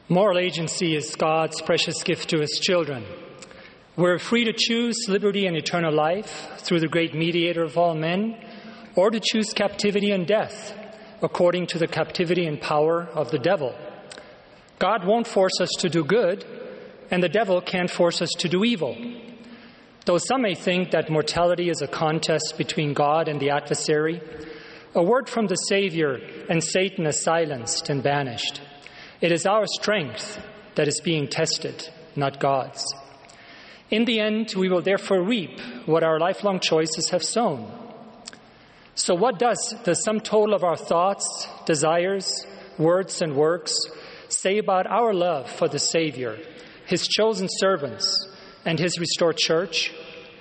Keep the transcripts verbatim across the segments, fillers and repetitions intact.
Moral agency is God's precious gift to His children. We're free to choose liberty and eternal life through the great mediator of all men, or to choose captivity and death according to the captivity and power of the devil. God won't force us to do good, and the devil can't force us to do evil. Though some may think that mortality is a contest between God and the adversary, a word from the Savior and Satan is silenced and banished. It is our strength that is being tested, not God's. In the end, we will therefore reap what our lifelong choices have sown. So what does the sum total of our thoughts, desires, words, and works say about our love for the Savior, His chosen servants, and His restored church?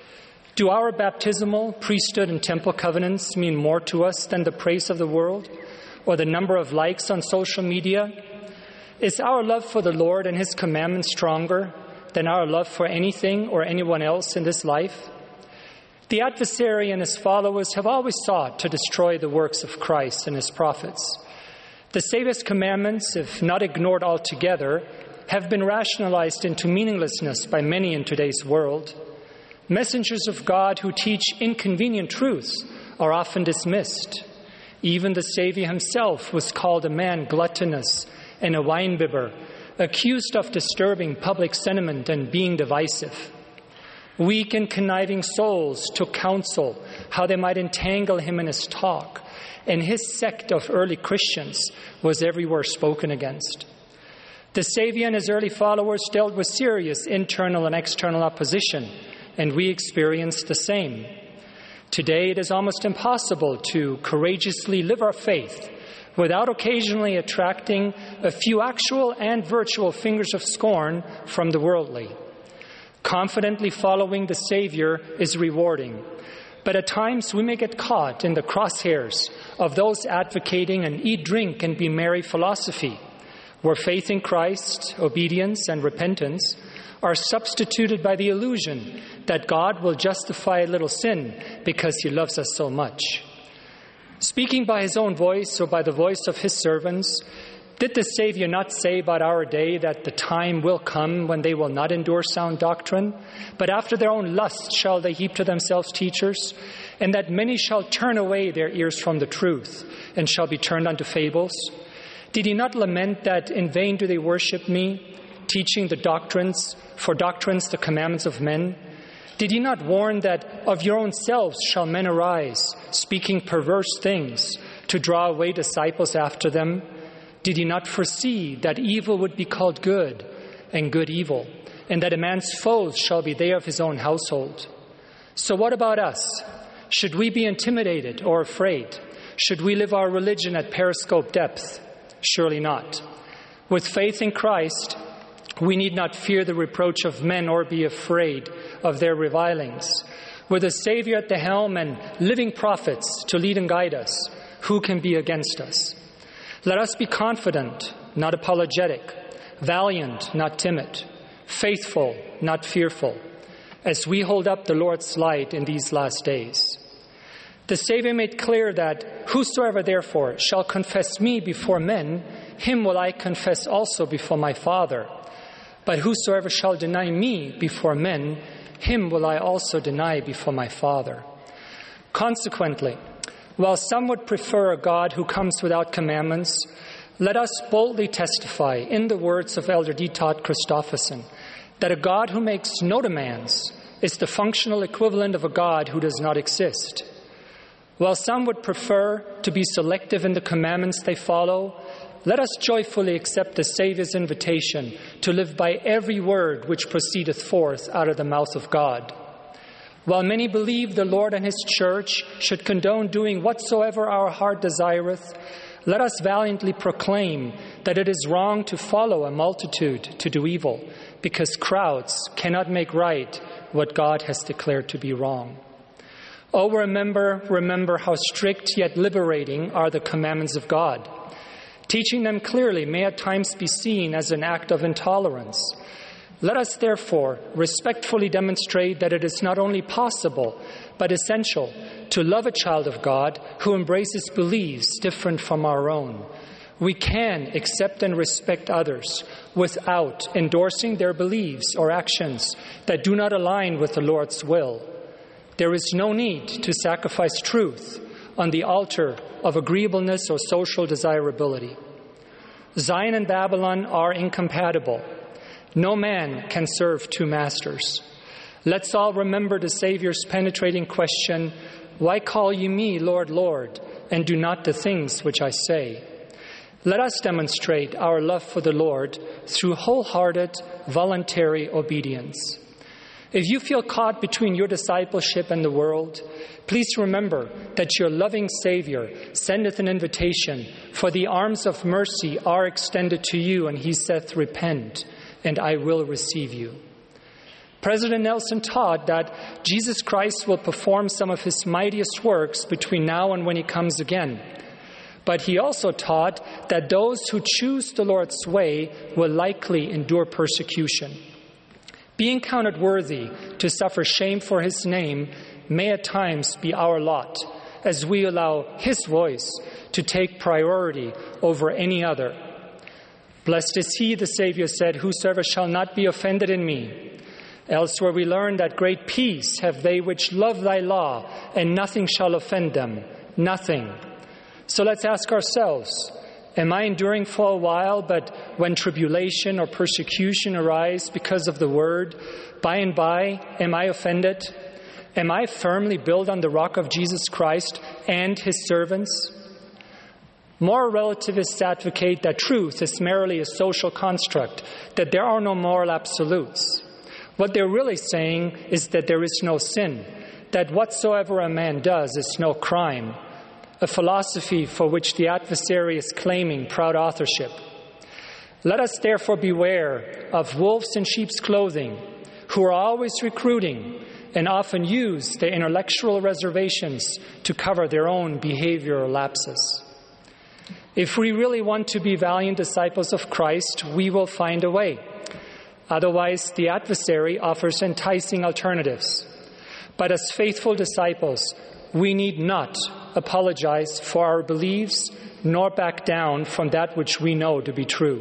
Do our baptismal, priesthood, and temple covenants mean more to us than the praise of the world or the number of likes on social media? Is our love for the Lord and His commandments stronger than our love for anything or anyone else in this life? The adversary and his followers have always sought to destroy the works of Christ and His prophets. The Savior's commandments, if not ignored altogether, have been rationalized into meaninglessness by many in today's world. Messengers of God who teach inconvenient truths are often dismissed. Even the Savior Himself was called a man gluttonous and a winebibber, accused of disturbing public sentiment and being divisive. Weak and conniving souls took counsel how they might entangle Him in His talk, and His sect of early Christians was everywhere spoken against. The Savior and His early followers dealt with serious internal and external opposition, and we experienced the same. Today, it is almost impossible to courageously live our faith without occasionally attracting a few actual and virtual fingers of scorn from the worldly. Confidently following the Savior is rewarding, but at times we may get caught in the crosshairs of those advocating an eat, drink, and be merry philosophy, where faith in Christ, obedience, and repentance are substituted by the illusion that God will justify a little sin because He loves us so much. Speaking by His own voice or by the voice of His servants, did the Savior not say about our day that the time will come when they will not endure sound doctrine, but after their own lust shall they heap to themselves teachers, and that many shall turn away their ears from the truth and shall be turned unto fables? Did He not lament that in vain do they worship Me, teaching the doctrines, for doctrines the commandments of men? Did He not warn that of your own selves shall men arise, speaking perverse things, to draw away disciples after them? Did He not foresee that evil would be called good, and good evil, and that a man's foes shall be they of his own household? So what about us? Should we be intimidated or afraid? Should we live our religion at periscope depth? Surely not. With faith in Christ, we need not fear the reproach of men or be afraid of their revilings. With a Savior at the helm and living prophets to lead and guide us, who can be against us? Let us be confident, not apologetic, valiant, not timid, faithful, not fearful, as we hold up the Lord's light in these last days. The Savior made clear that whosoever therefore shall confess Me before men, him will I confess also before My Father. But whosoever shall deny Me before men, him will I also deny before My Father. Consequently, while some would prefer a God who comes without commandments, let us boldly testify in the words of Elder D. Todd Christofferson that a God who makes no demands is the functional equivalent of a God who does not exist. While some would prefer to be selective in the commandments they follow, let us joyfully accept the Savior's invitation to live by every word which proceedeth forth out of the mouth of God. While many believe the Lord and His church should condone doing whatsoever our heart desireth, let us valiantly proclaim that it is wrong to follow a multitude to do evil, because crowds cannot make right what God has declared to be wrong. Oh, remember, remember how strict yet liberating are the commandments of God. Teaching them clearly may at times be seen as an act of intolerance. Let us therefore respectfully demonstrate that it is not only possible, but essential to love a child of God who embraces beliefs different from our own, We can accept and respect others without endorsing their beliefs or actions that do not align with the Lord's will. There is no need to sacrifice truth on the altar of agreeableness or social desirability. Zion and Babylon are incompatible. No man can serve two masters. Let's all remember the Savior's penetrating question, "Why call ye me, Lord, Lord, and do not the things which I say?" Let us demonstrate our love for the Lord through wholehearted, voluntary obedience. If you feel caught between your discipleship and the world, please remember that your loving Savior sendeth an invitation, for the arms of mercy are extended to you, and he saith, "Repent, and I will receive you." President Nelson taught that Jesus Christ will perform some of his mightiest works between now and when he comes again. But he also taught that those who choose the Lord's way will likely endure persecution. Being counted worthy to suffer shame for his name may at times be our lot, as we allow his voice to take priority over any other. Blessed is he, the Savior said, whosoever shall not be offended in me. Elsewhere we learn that great peace have they which love thy law, and nothing shall offend them, nothing. So let's ask ourselves, am I enduring for a while, but when tribulation or persecution arise because of the word, by and by, am I offended? Am I firmly built on the rock of Jesus Christ and his servants? Moral relativists advocate that truth is merely a social construct, that there are no moral absolutes. What they're really saying is that there is no sin, that whatsoever a man does is no crime, a philosophy for which the adversary is claiming proud authorship. Let us therefore beware of wolves in sheep's clothing, who are always recruiting and often use their intellectual reservations to cover their own behavioral lapses. If we really want to be valiant disciples of Christ, we will find a way. Otherwise, the adversary offers enticing alternatives. But as faithful disciples, we need not apologize for our beliefs, nor back down from that which we know to be true.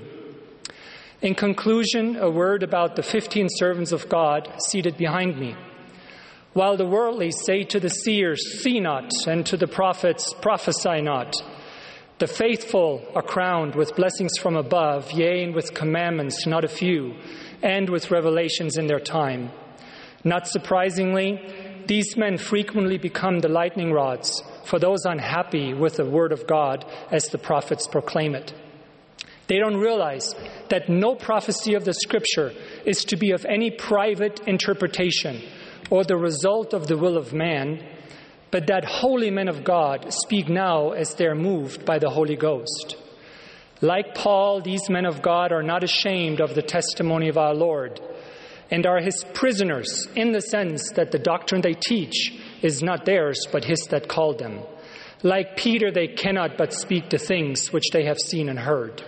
In conclusion, a word about the fifteen servants of God seated behind me. While the worldly say to the seers, "See not," and to the prophets, "Prophesy not," the faithful are crowned with blessings from above, yea, and with commandments, not a few, and with revelations in their time. Not surprisingly, these men frequently become the lightning rods for those unhappy with the word of God as the prophets proclaim it. They don't realize that no prophecy of the Scripture is to be of any private interpretation or the result of the will of man, but that holy men of God speak now as they are moved by the Holy Ghost. Like Paul, these men of God are not ashamed of the testimony of our Lord, and are his prisoners in the sense that the doctrine they teach is not theirs, but his that called them. Like Peter, they cannot but speak the things which they have seen and heard.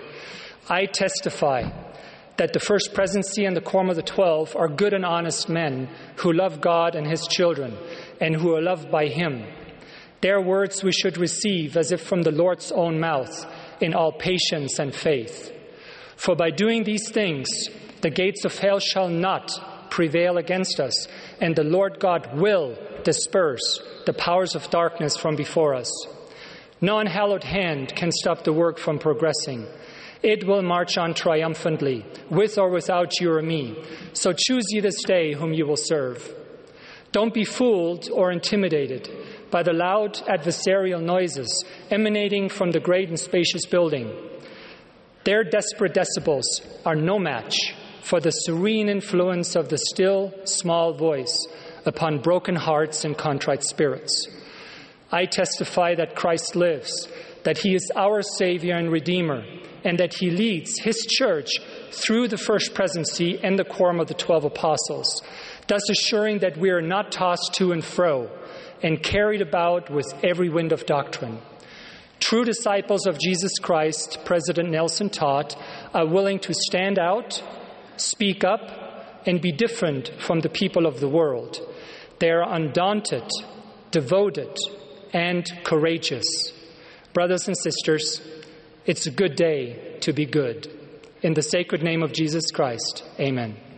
I testify that the First Presidency and the Quorum of the Twelve are good and honest men who love God and his children, and who are loved by him. Their words we should receive as if from the Lord's own mouth, in all patience and faith. For by doing these things, the gates of hell shall not prevail against us, and the Lord God will disperse the powers of darkness from before us. No unhallowed hand can stop the work from progressing. It will march on triumphantly, with or without you or me. So choose ye this day whom you will serve. Don't be fooled or intimidated by the loud adversarial noises emanating from the great and spacious building. Their desperate decibels are no match for the serene influence of the still, small voice upon broken hearts and contrite spirits. I testify that Christ lives, that he is our Savior and Redeemer, and that he leads his church through the First Presidency and the Quorum of the Twelve Apostles, thus assuring that we are not tossed to and fro and carried about with every wind of doctrine. True disciples of Jesus Christ, President Nelson taught, are willing to stand out, speak up, and be different from the people of the world. They are undaunted, devoted, and courageous. Brothers and sisters, It's a good day to be good. In the sacred name of Jesus Christ, amen.